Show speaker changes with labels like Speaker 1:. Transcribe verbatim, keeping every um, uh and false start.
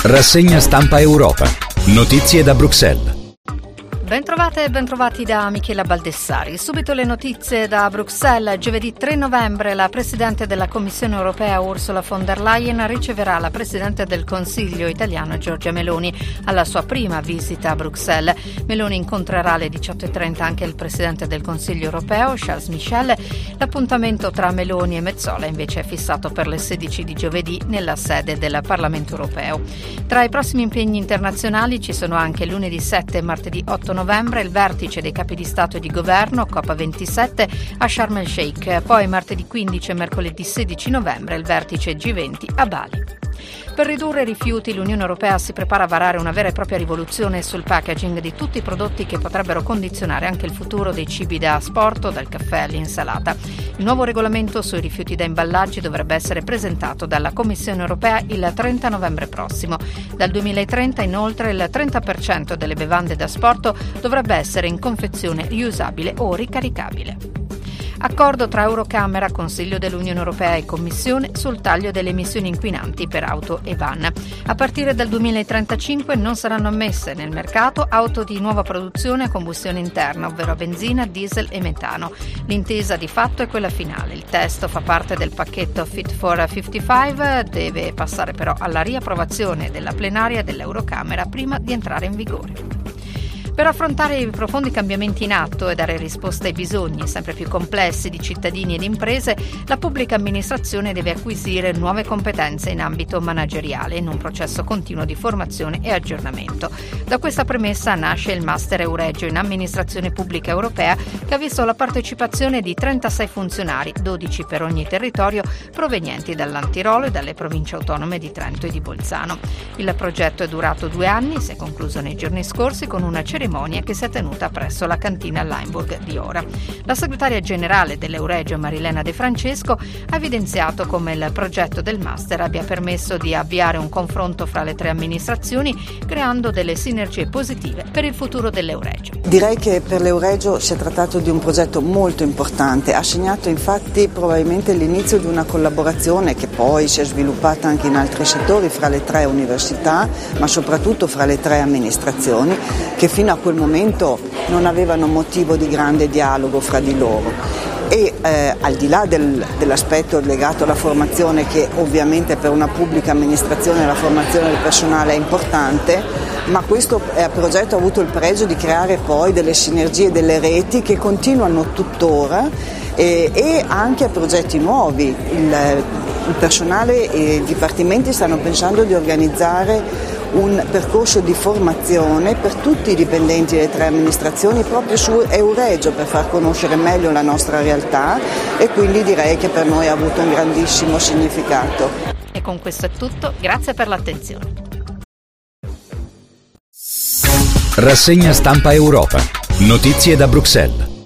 Speaker 1: Rassegna stampa Europa. Notizie da Bruxelles.
Speaker 2: Bentrovate e bentrovati da Michela Baldessari. Subito le notizie da Bruxelles. Giovedì tre novembre la Presidente della Commissione Europea Ursula von der Leyen riceverà la Presidente del Consiglio italiano Giorgia Meloni alla sua prima visita a Bruxelles. Meloni incontrerà alle diciotto e trenta anche il Presidente del Consiglio Europeo Charles Michel. L'appuntamento tra Meloni e Metsola invece è fissato per le sedici di giovedì nella sede del Parlamento Europeo. Tra i prossimi impegni internazionali ci sono anche lunedì sette e martedì otto novembre il vertice dei capi di Stato e di Governo, COP ventisette, a Sharm el Sheikh, poi martedì quindici e mercoledì sedici novembre il vertice G venti a Bali. Per ridurre i rifiuti l'Unione Europea si prepara a varare una vera e propria rivoluzione sul packaging di tutti i prodotti che potrebbero condizionare anche il futuro dei cibi da asporto, dal caffè all'insalata. Il nuovo regolamento sui rifiuti da imballaggi dovrebbe essere presentato dalla Commissione Europea il trenta novembre prossimo. Dal duemilatrenta inoltre il trenta per cento delle bevande da asporto dovrebbe essere in confezione riusabile o ricaricabile. Accordo tra Eurocamera, Consiglio dell'Unione Europea e Commissione sul taglio delle emissioni inquinanti per auto e van. A partire dal duemilatrentacinque non saranno ammesse nel mercato auto di nuova produzione a combustione interna, ovvero a benzina, diesel e metano. L'intesa di fatto è quella finale. Il testo fa parte del pacchetto Fit for cinquantacinque, deve passare però alla riapprovazione della plenaria dell'Eurocamera prima di entrare in vigore. Per affrontare i profondi cambiamenti in atto e dare risposte ai bisogni sempre più complessi di cittadini e di imprese, la pubblica amministrazione deve acquisire nuove competenze in ambito manageriale in un processo continuo di formazione e aggiornamento. Da questa premessa nasce il Master Euregio in amministrazione pubblica europea, che ha visto la partecipazione di trentasei funzionari, dodici per ogni territorio, provenienti dall'Antirolo e dalle province autonome di Trento e di Bolzano. Il progetto è durato due anni, si è concluso nei giorni scorsi con una cerimonia che si è tenuta presso la cantina Limburg di Ora. La segretaria generale dell'Euregio, Marilena De Francesco, ha evidenziato come il progetto del Master abbia permesso di avviare un confronto fra le tre amministrazioni, creando delle sinergie positive per il futuro dell'Euregio.
Speaker 3: Direi che per l'Euregio si è trattato di un progetto molto importante, ha segnato infatti probabilmente l'inizio di una collaborazione che poi si è sviluppata anche in altri settori fra le tre università, ma soprattutto fra le tre amministrazioni, che fino a quel momento non avevano motivo di grande dialogo fra di loro. E eh, al di là del, dell'aspetto legato alla formazione, che ovviamente per una pubblica amministrazione la formazione del personale è importante, ma questo eh, progetto ha avuto il pregio di creare poi delle sinergie, delle reti che continuano tuttora eh, e anche progetti nuovi. Il, il personale e i dipartimenti stanno pensando di organizzare un percorso di formazione per tutti i dipendenti delle tre amministrazioni proprio su Euregio, per far conoscere meglio la nostra realtà, e quindi direi che per noi ha avuto un grandissimo significato.
Speaker 2: E con questo è tutto, grazie per l'attenzione.
Speaker 1: Rassegna stampa Europa. Notizie da Bruxelles.